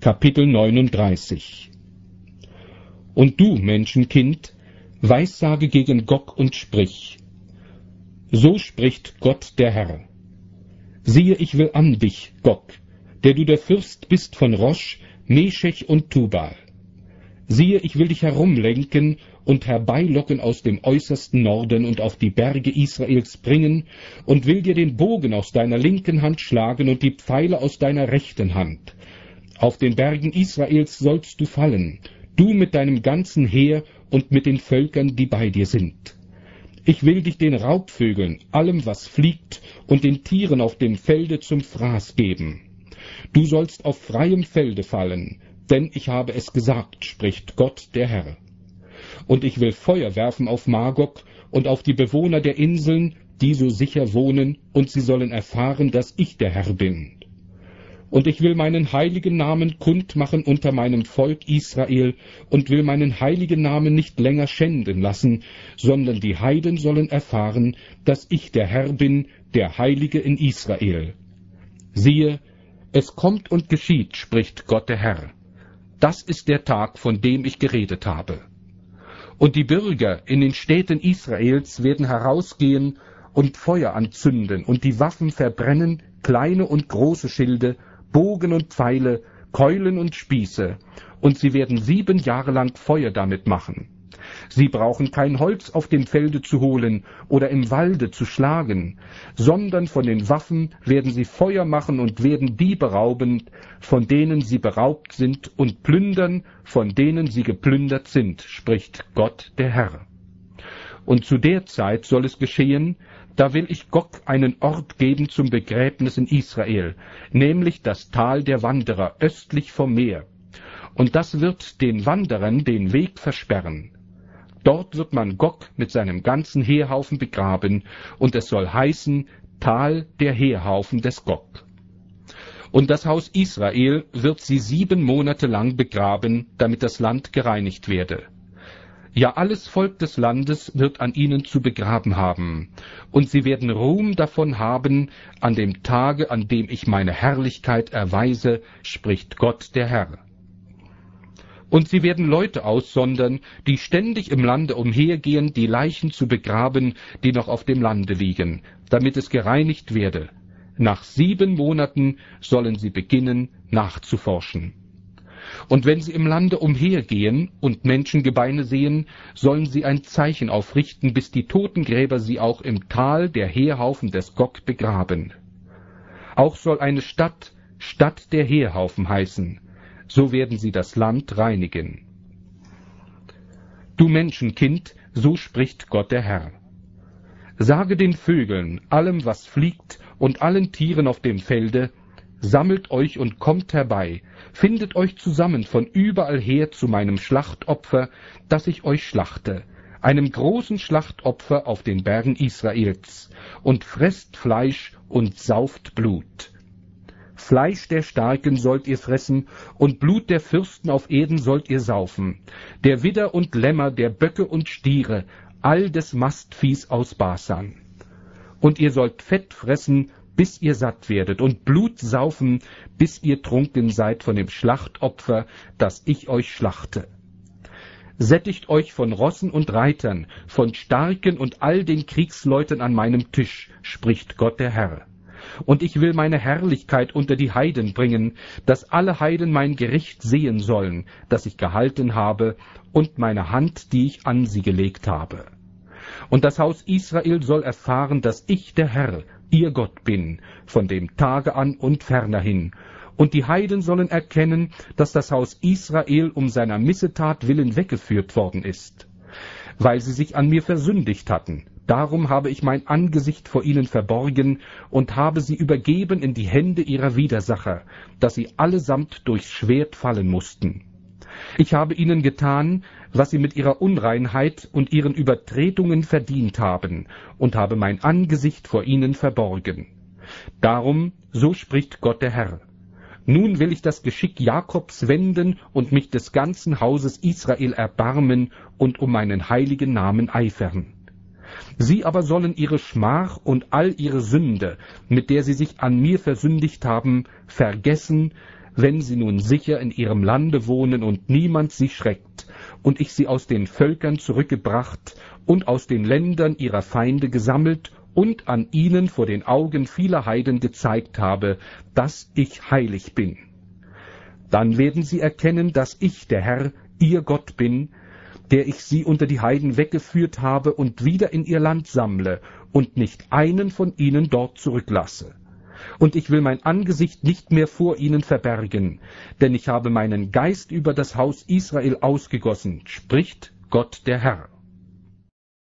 Kapitel 39. Und du, Menschenkind, weissage gegen Gog und sprich: So spricht Gott der Herr. Siehe, ich will an dich, Gog, der du der Fürst bist von Rosch, Meschech und Tubal. Siehe, ich will dich herumlenken und herbeilocken aus dem äußersten Norden und auf die Berge Israels bringen und will dir den Bogen aus deiner linken Hand schlagen und die Pfeile aus deiner rechten Hand. Auf den Bergen Israels sollst du fallen, du mit deinem ganzen Heer und mit den Völkern, die bei dir sind. Ich will dich den Raubvögeln, allem was fliegt, und den Tieren auf dem Felde zum Fraß geben. Du sollst auf freiem Felde fallen, denn ich habe es gesagt, spricht Gott der Herr. Und ich will Feuer werfen auf Magog und auf die Bewohner der Inseln, die so sicher wohnen, und sie sollen erfahren, dass ich der Herr bin. Und ich will meinen heiligen Namen kundmachen unter meinem Volk Israel und will meinen heiligen Namen nicht länger schänden lassen, sondern die Heiden sollen erfahren, dass ich der Herr bin, der Heilige in Israel. Siehe, es kommt und geschieht, spricht Gott der Herr. Das ist der Tag, von dem ich geredet habe. Und die Bürger in den Städten Israels werden herausgehen und Feuer anzünden und die Waffen verbrennen, kleine und große Schilde, Bogen und Pfeile, Keulen und Spieße, und sie werden 7 Jahre lang Feuer damit machen. Sie brauchen kein Holz auf dem Felde zu holen oder im Walde zu schlagen, sondern von den Waffen werden sie Feuer machen und werden die berauben, von denen sie beraubt sind, und plündern, von denen sie geplündert sind, spricht Gott der Herr. Und zu der Zeit soll es geschehen, da will ich Gog einen Ort geben zum Begräbnis in Israel, nämlich das Tal der Wanderer östlich vom Meer. Und das wird den Wanderern den Weg versperren. Dort wird man Gog mit seinem ganzen Heerhaufen begraben, und es soll heißen Tal der Heerhaufen des Gog. Und das Haus Israel wird sie 7 Monate lang begraben, damit das Land gereinigt werde. Ja, alles Volk des Landes wird an ihnen zu begraben haben, und sie werden Ruhm davon haben an dem Tage, an dem ich meine Herrlichkeit erweise, spricht Gott der Herr. Und sie werden Leute aussondern, die ständig im Lande umhergehen, die Leichen zu begraben, die noch auf dem Lande liegen, damit es gereinigt werde. Nach 7 Monaten sollen sie beginnen, nachzuforschen. Und wenn sie im Lande umhergehen und Menschengebeine sehen, sollen sie ein Zeichen aufrichten, bis die Totengräber sie auch im Tal der Heerhaufen des Gog begraben. Auch soll eine Stadt Stadt der Heerhaufen heißen, so werden sie das Land reinigen. Du Menschenkind, so spricht Gott der Herr. Sage den Vögeln, allem was fliegt und allen Tieren auf dem Felde: Sammelt euch und kommt herbei, findet euch zusammen von überall her zu meinem Schlachtopfer, das ich euch schlachte, einem großen Schlachtopfer auf den Bergen Israels, und fresst Fleisch und sauft Blut. Fleisch der Starken sollt ihr fressen, und Blut der Fürsten auf Erden sollt ihr saufen, der Widder und Lämmer, der Böcke und Stiere, all des Mastviehs aus Basan. Und ihr sollt Fett fressen, bis ihr satt werdet, und Blut saufen, bis ihr trunken seid von dem Schlachtopfer, das ich euch schlachte. Sättigt euch von Rossen und Reitern, von Starken und all den Kriegsleuten an meinem Tisch, spricht Gott der Herr. Und ich will meine Herrlichkeit unter die Heiden bringen, dass alle Heiden mein Gericht sehen sollen, das ich gehalten habe, und meine Hand, die ich an sie gelegt habe. Und das Haus Israel soll erfahren, dass ich der Herr, ihr Gott bin, von dem Tage an und ferner hin. Und die Heiden sollen erkennen, dass das Haus Israel um seiner Missetat willen weggeführt worden ist, weil sie sich an mir versündigt hatten. Darum habe ich mein Angesicht vor ihnen verborgen und habe sie übergeben in die Hände ihrer Widersacher, dass sie allesamt durchs Schwert fallen mussten. Ich habe ihnen getan, was sie mit ihrer Unreinheit und ihren Übertretungen verdient haben, und habe mein Angesicht vor ihnen verborgen. Darum, so spricht Gott der Herr: Nun will ich das Geschick Jakobs wenden und mich des ganzen Hauses Israel erbarmen und um meinen heiligen Namen eifern. Sie aber sollen ihre Schmach und all ihre Sünde, mit der sie sich an mir versündigt haben, vergessen, wenn sie nun sicher in ihrem Lande wohnen und niemand sie schreckt, und ich sie aus den Völkern zurückgebracht und aus den Ländern ihrer Feinde gesammelt und an ihnen vor den Augen vieler Heiden gezeigt habe, dass ich heilig bin. Dann werden sie erkennen, dass ich, der Herr, ihr Gott bin, der ich sie unter die Heiden weggeführt habe und wieder in ihr Land sammle und nicht einen von ihnen dort zurücklasse. Und ich will mein Angesicht nicht mehr vor ihnen verbergen, denn ich habe meinen Geist über das Haus Israel ausgegossen, spricht Gott der Herr.